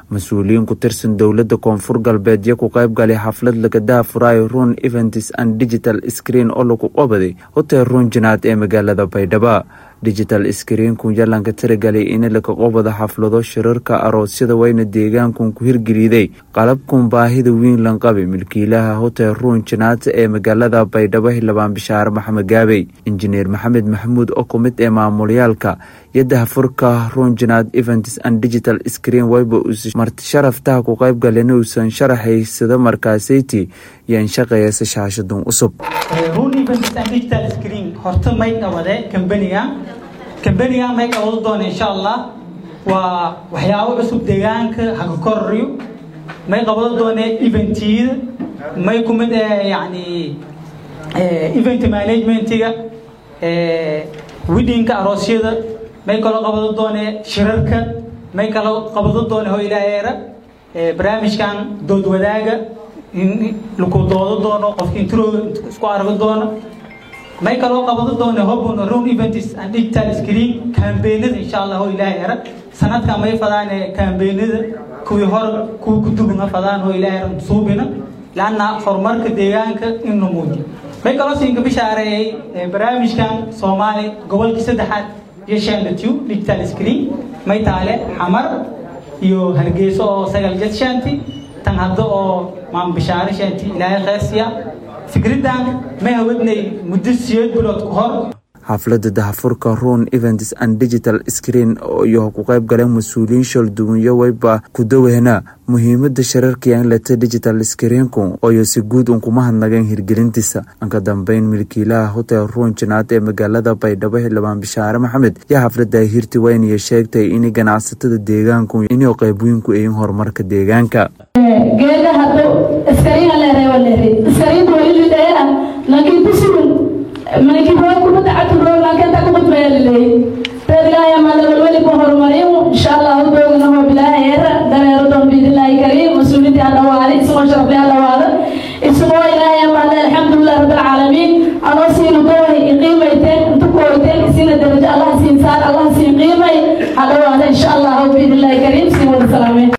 مسؤولين كترسن دولة كونفور قلبات يكو قايب قالي حفلة لقدها فراي رون إيفنتس أند ديجيتال إسكرين أولوكو قوبدي هوتي رون جنات مقالة دا بايدابا ديجيتال إسكرين كون جالان كترقالي إن لك قوبدا حفلة شرركا أروسيدا وين الديغان كون كهير قريدي قالب كون باهيد وين لنقابي ملكيلاها هوتي رون جنات مقالة دا بايدابا هلبان بشار محمد قابي إنجنير محمد محمود أوكومت ماموليالكا يدها فركا رون جنات إيفنتس أند ديجيتال إسكرين ويبو marti sharaftaha ku qayb galeen uusan sharaxaysada markaasaytii yaan shaqeeyay shaashadun cusub Run Events and Digital Screen horta may qabade company-ga may qabado doon insha Allah waa waxyaabo cusub deegaanka haga korriyo may qabado doon eventiyada may kumid yani event management-ga wedding-ka aroosyada may kala qabado doon shirarka may kala qabado doon oo ilaaheera barnaamijkan dood wadaaga in lagu doodo doono qof intro isku arag doono may kala qabado doon hubun Run Events and Digital Screen campaign insha Allah oo ilaaheera sanadka may fadaan campaign-da kuwii hor ku dubna fadaan oo ilaaheera suubina laana horumarka deegaanka inuu muujiyo may kala siinka bishaareeyay barnaamijkan Soomaali gobolka saddexaad yeeshaanatu Digital Screen may taale xamar iyo hargeyso oo sagal jad shanti tan hadda oo maan bishaare shanti ilaahay khaysiya fikridan ma hawadnay muddo 8 bilood ka hor xafladda dahfurka Run Events and Digital Screen oo iyo ku qayb galeen mas'uuliyiin shal duwanya wayba ku daweyna muhiimadda shirarka la digital screen-ku oo si guud kuma hadnagan hirgelintiisa anka dambeyn milkiilaha hotel Run janaad ee magaalada Baydhabo Xildhibaan Bishaare Maxamed yaa xafladda hirti weyn iyo sheegtay in ganacsatada deegaanku inay qayb weyn ku yihiin horumarka deegaanka geedaha screen la reewaleeray screen wali leeyahay laakiin bisiin مالكي بروكو بدعت برو لكن تاكو بتبيلي ترجع يا مالك الولي بحر مريم إن شاء الله دوغنا هو بلا هير دميرو دم بيد الله كريم مسؤوليتي على وعلي اسمه شرف لي على وعلي اسمه إله يا مالك الحمد لله رب العالمين أنا سين دوه قيمتين تقويتين سين درجة الله سين سار الله سين قيمة على وعلي إن شاء الله هو بيد الله كريم سين والسلامين